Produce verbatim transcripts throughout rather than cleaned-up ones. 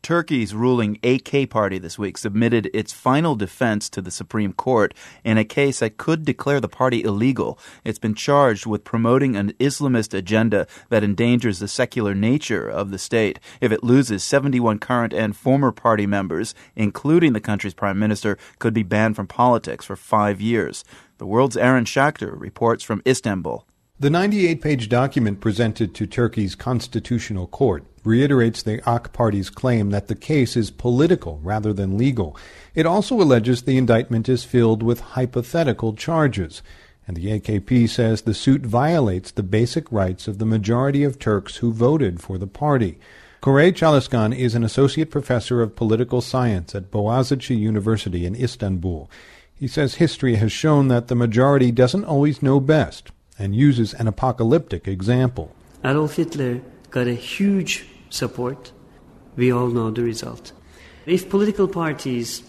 Turkey's ruling A K party this week submitted its final defense to the Supreme Court in a case that could declare the party illegal. It's been charged with promoting an Islamist agenda that endangers the secular nature of the state. If it loses, seventy-one current and former party members, including the country's prime minister, could be banned from politics for five years. The World's Aaron Schachter reports from Istanbul. The ninety-eight page document presented to Turkey's Constitutional Court reiterates the A K party's claim that the case is political rather than legal. It also alleges the indictment is filled with hypothetical charges, and the A K P says the suit violates the basic rights of the majority of Turks who voted for the party. Koray Çalışkan is an associate professor of political science at Boğaziçi University in Istanbul. He says history has shown that the majority doesn't always know best, and uses an apocalyptic example. Adolf Hitler got a huge support. We all know the result. If political parties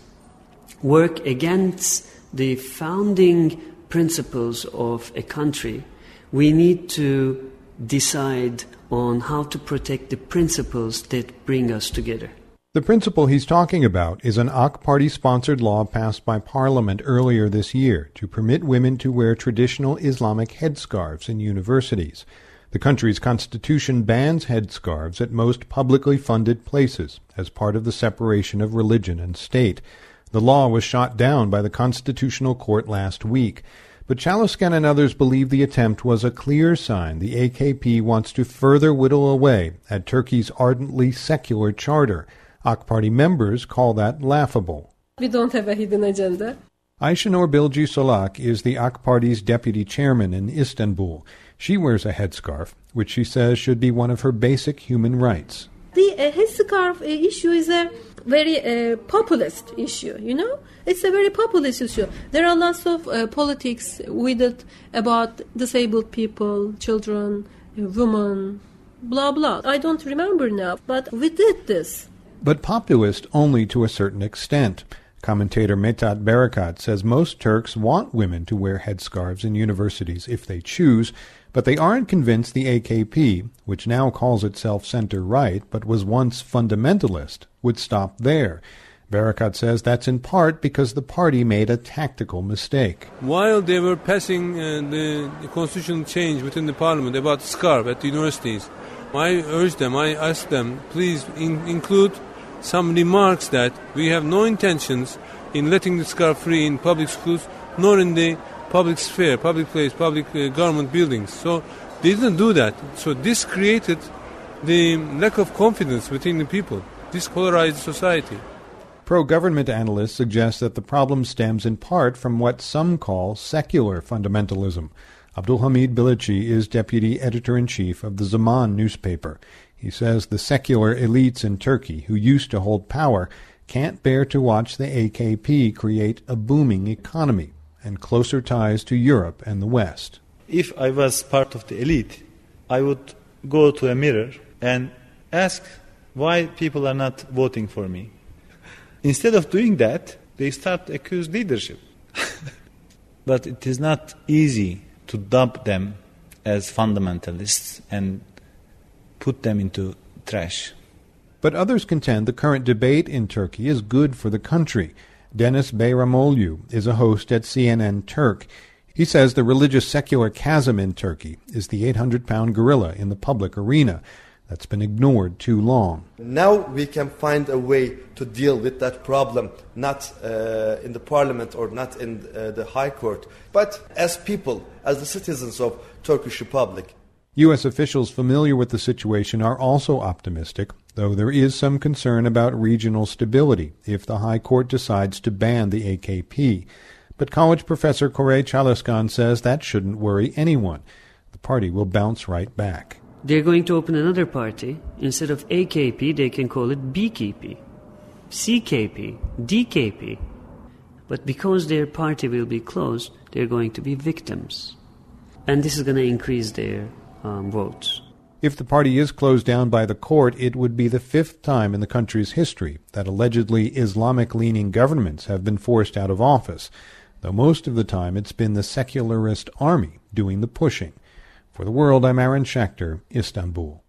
work against the founding principles of a country, we need to decide on how to protect the principles that bring us together. The principle he's talking about is an A K party-sponsored law passed by Parliament earlier this year to permit women to wear traditional Islamic headscarves in universities. The country's constitution bans headscarves at most publicly funded places as part of the separation of religion and state. The law was shot down by the Constitutional Court last week, but Çalışkan and others believe the attempt was a clear sign the A K P wants to further whittle away at Turkey's ardently secular charter. A K party members call that laughable. We don't have a hidden agenda. Ayşenur Bilgi Solak is the A K party's deputy chairman in Istanbul. She wears a headscarf, which she says should be one of her basic human rights. The uh, headscarf uh, issue is a very uh, populist issue, you know? It's a very populist issue. There are lots of uh, politics with it about disabled people, children, uh, women, blah, blah. I don't remember now, but we did this. But populist only to a certain extent. Commentator Metat Barakat says most Turks want women to wear headscarves in universities if they choose, but they aren't convinced the A K P, which now calls itself center-right but was once fundamentalist, would stop there. Barakat says that's in part because the party made a tactical mistake. While they were passing uh, the, the constitutional change within the parliament about scarf at the universities, I urged them, I asked them, please in- include some remarks that we have no intentions in letting the scarf free in public schools, nor in the public sphere, public place, public uh, government buildings. So they didn't do that. So this created the lack of confidence within the people. This polarized society. Pro-government analysts suggest that the problem stems in part from what some call secular fundamentalism. Abdulhamid Bilici is deputy editor-in-chief of the Zaman newspaper. He says the secular elites in Turkey, who used to hold power, can't bear to watch the A K P create a booming economy and closer ties to Europe and the West. If I was part of the elite, I would go to a mirror and ask why people are not voting for me. Instead of doing that, they start to accuse leadership. But it is not easy to dub them as fundamentalists and put them into trash. But others contend the current debate in Turkey is good for the country. Dennis Bayramoglu is a host at C N N Turk. He says the religious secular chasm in Turkey is the eight hundred pound gorilla in the public arena that's been ignored too long. Now we can find a way to deal with that problem, not uh, in the parliament or not in uh, the high court, but as people, as the citizens of Turkish Republic. U S officials familiar with the situation are also optimistic, though there is some concern about regional stability if the High Court decides to ban the A K P. But college professor Koray Çalışkan says that shouldn't worry anyone. The party will bounce right back. They're going to open another party. Instead of A K P, they can call it B K P, C K P, D K P. But because their party will be closed, they're going to be victims. And this is going to increase their um, votes. If the party is closed down by the court, it would be the fifth time in the country's history that allegedly Islamic-leaning governments have been forced out of office, though most of the time it's been the secularist army doing the pushing. For The World, I'm Aaron Schachter, Istanbul.